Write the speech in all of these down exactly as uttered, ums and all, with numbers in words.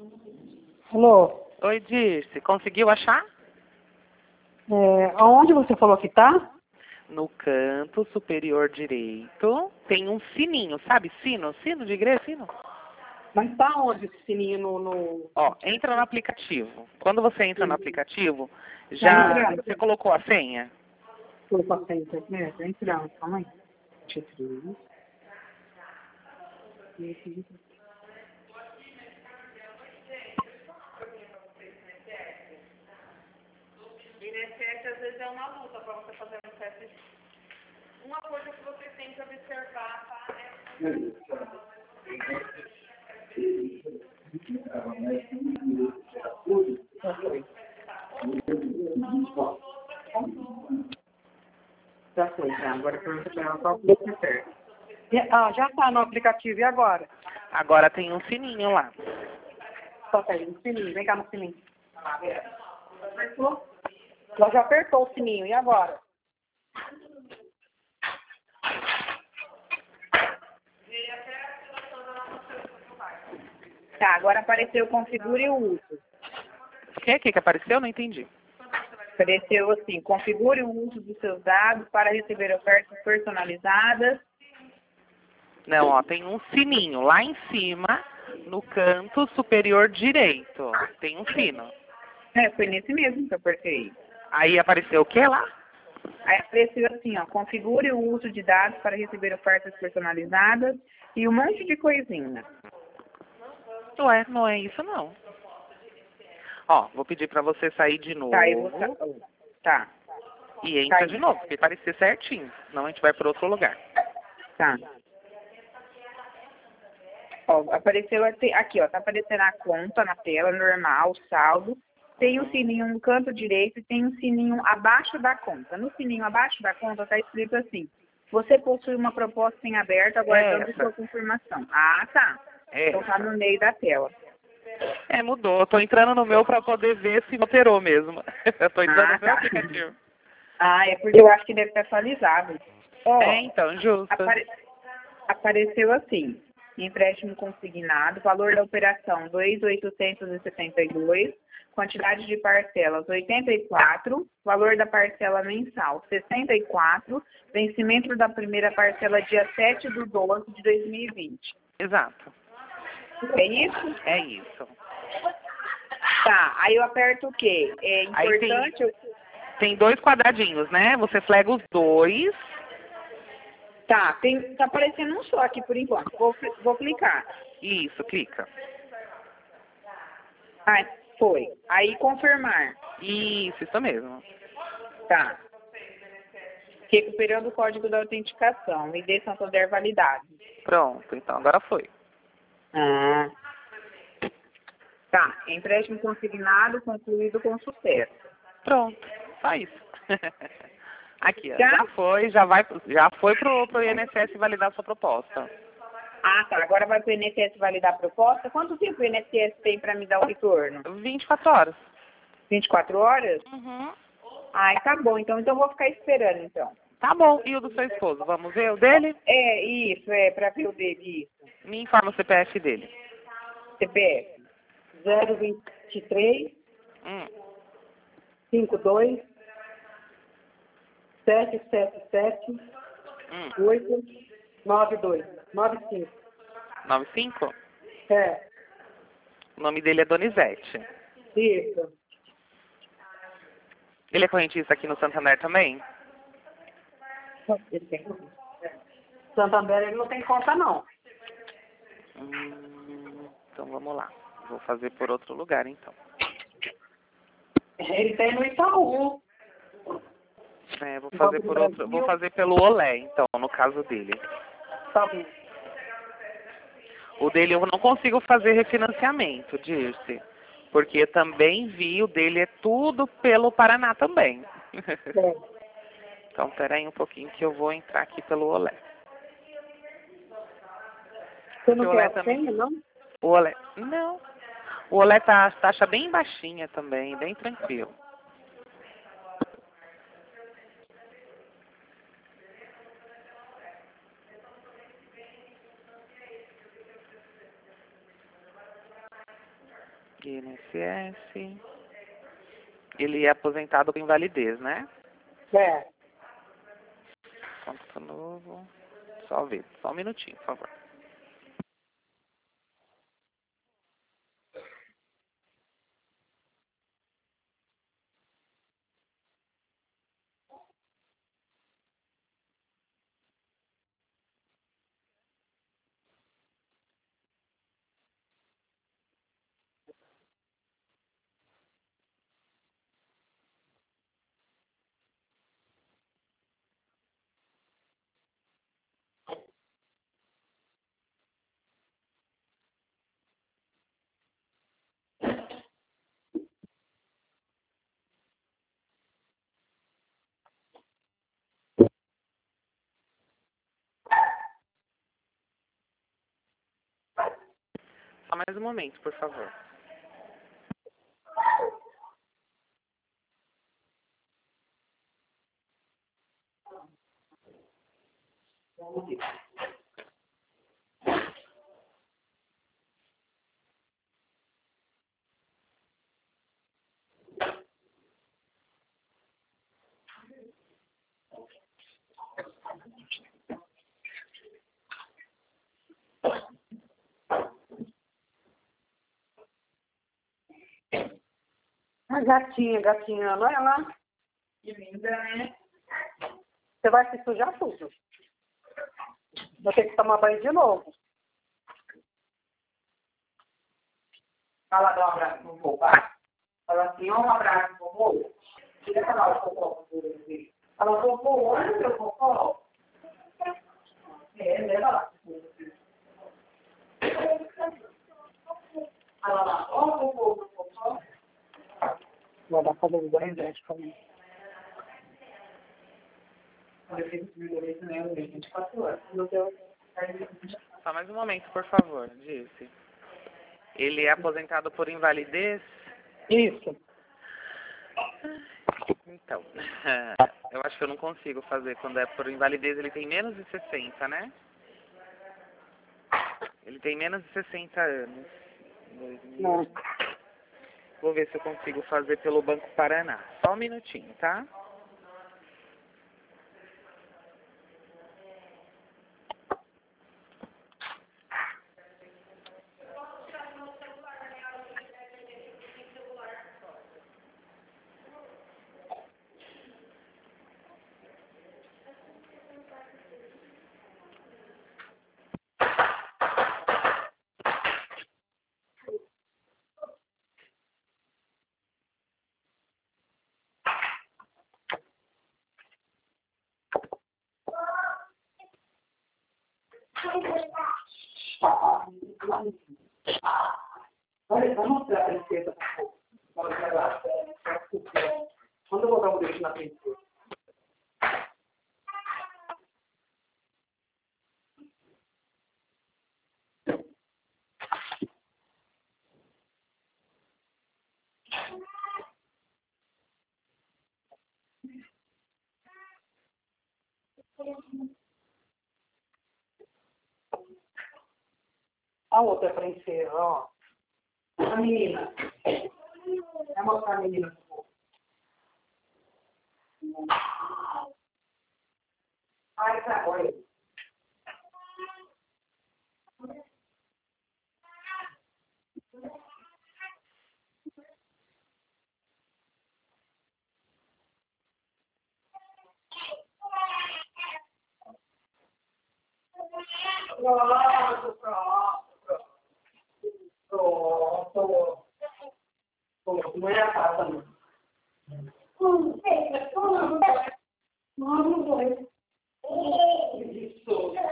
Alô? Oi, Dirce. Conseguiu achar? É, aonde você falou que tá? No canto superior direito tem um sininho, sabe? Sino, sino de igreja, sino. Mas tá onde esse sininho no... no... Ó, entra no aplicativo. Quando você entra no aplicativo, Tá já entrando. você colocou a senha? Tô passando internet, tá entrando, calma aí. Getúlio. I N S S às vezes é uma luta para você fazer um teste. Uma coisa que você tem que observar, tá? Já foi. Já foi, já. Agora pergunta pra ela qual que você quer. Ah, já tá no aplicativo, e agora? Agora tem um sininho lá. Só tá aí, no sininho, vem cá no sininho. Apertou? Ela já apertou o sininho, e agora? Tá, agora apareceu configure o uso. O que, que que apareceu? Não entendi. Apareceu assim, configure o uso dos seus dados para receber ofertas personalizadas. Não, ó, tem um sininho lá em cima, no canto superior direito. Tem um sino. É, foi nesse mesmo que eu apertei. Aí apareceu o que lá? Aí apareceu assim, ó, configure o uso de dados para receber ofertas personalizadas e um monte de coisinha. Ué, não é isso não. Ó, vou pedir pra você sair de novo Tá, eu vou... sa- Tá, e entra Tá. de novo, porque parecer certinho. Senão a gente vai para outro lugar. tá. Ó, apareceu até- aqui, ó, tá aparecendo a conta na tela, normal, saldo. Tem um sininho no canto direito e tem um sininho abaixo da conta. No sininho abaixo da conta tá escrito assim, você possui uma proposta em aberto, aguardando Essa. sua confirmação. Ah, tá. Então tá Essa. no meio da tela. É, mudou. Eu tô entrando no meu pra poder ver se alterou mesmo. Eu tô entrando Ah, no meu tá. aplicativo. Ah, é porque eu acho que deve ter atualizado. Ó, É, então, justo. apare- apareceu assim, empréstimo consignado, valor da operação dois mil oitocentos e setenta e dois, quantidade de parcelas oitenta e quatro, valor da parcela mensal sessenta e quatro, vencimento da primeira parcela dia sete de doze de dois mil e vinte. Exato. É isso? É isso. Tá, aí eu aperto o quê? É Aí tem- importante... eu- Tem dois quadradinhos, né? Você flega os dois. Tá, tem, tá aparecendo um só aqui por enquanto. Vou, vou clicar. Isso, clica. Ah, foi. Aí confirmar. Isso, isso mesmo. Tá. Recuperando o código da autenticação. I D Santander validado. Pronto, então agora foi. Ah. Tá. Empréstimo consignado concluído com sucesso. Pronto, só isso. Aqui, ó, Já? já foi, já vai, já foi pro, pro I N S S validar sua proposta. Ah, tá. Agora vai pro I N S S validar a proposta. Quanto tempo o I N S S tem para me dar o retorno? vinte e quatro horas. vinte e quatro horas? Uhum. Ai, tá bom. Então, então eu vou ficar esperando, então. Tá bom. E o do seu esposo? Vamos ver o dele? É, isso. É, para ver o dele, isso. Me informa o C P F dele. C P F. zero vinte e três, Hum. cinquenta e dois, sete sete sete, Hum. oito nove dois, nove cinco. nove cinco? É, O nome dele é Donizete. isso. Ele é correntista aqui no Santander também? Ele tem. Santander ele não tem conta, não. Hum, então vamos lá. Vou fazer por outro lugar, então. Ele tem no Itaú. É, vou fazer por outro, vou fazer pelo Olé, então, no caso dele. Tá bom. O dele eu não consigo fazer refinanciamento, Dirce. Porque também vi, o dele é tudo pelo Paraná também. É. Então, peraí um pouquinho que eu vou entrar aqui pelo Olé. Você não O quer Olé a também. senha, não? O Olé, não. O Olé tá a taxa bem baixinha também, bem tranquilo. I N S S. Ele é aposentado com invalidez, né? É. Conta novo. Só ver, só um minutinho, por favor. Só mais um momento, por favor. A gatinha, gatinha, não é lá? Que linda, né? Você vai se sujar tudo. Vou ter que tomar banho de novo. Fala, dá um abraço no vovô, vai. Fala assim, ó, um abraço no vovô. Tira falar o vovô por ele. Fala, vovô, olha o meu vovô. É, leva lá. Fala lá, ó o vovô do vovô. Vai dar pra fazer o resgate pra mim. Eu fiz o primeiro, né? Eu vinte e quatro horas. Só mais um momento, por favor, disse. Ele é aposentado por invalidez? Isso. Então, eu acho que eu não consigo fazer. Quando é por invalidez, ele tem menos de sessenta, né? Ele tem menos de sessenta anos. Não. Vou ver se eu consigo fazer pelo Banco Paraná. Só um minutinho, tá? Olha, vamos mostrar a princesa. Quando eu botar um beijo na princesa. A outra princesa, ó. A menina. Vai mostrar a menina. Ai, tá, olha. Pronto, pronto. Pronto. Pronto, não é a casa, não. Não, não. Isso.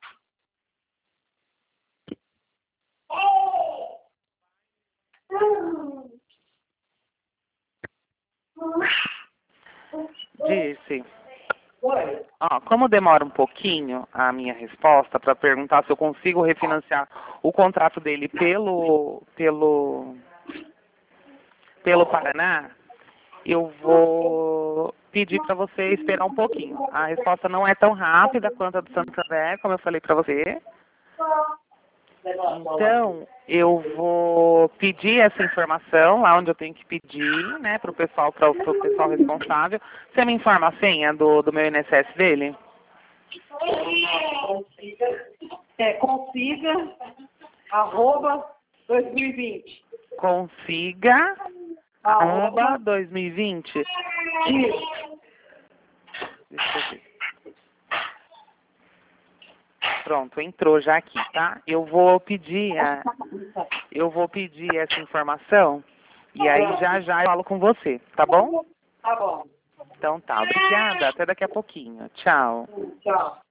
Disse. Oi. Ó, como demora um pouquinho a minha resposta para perguntar se eu consigo refinanciar o contrato dele pelo pelo pelo Paraná, eu vou pedir para você esperar um pouquinho. A resposta não é tão rápida quanto a do Santander, como eu falei para você. Então, eu vou pedir pedir essa informação lá onde eu tenho que pedir, né, para o pessoal, para o pessoal responsável. Você me informa a senha do, do meu I N S S dele? Consiga, é, consiga, arroba, dois mil e vinte. Consiga, arroba, dois mil e vinte. Isso. Deixa eu ver. Pronto, entrou já aqui, tá? Eu vou pedir, a, eu vou pedir essa informação e aí já já eu falo com você, tá bom? Tá bom. Então tá, obrigada, até daqui a pouquinho. Tchau. Tchau.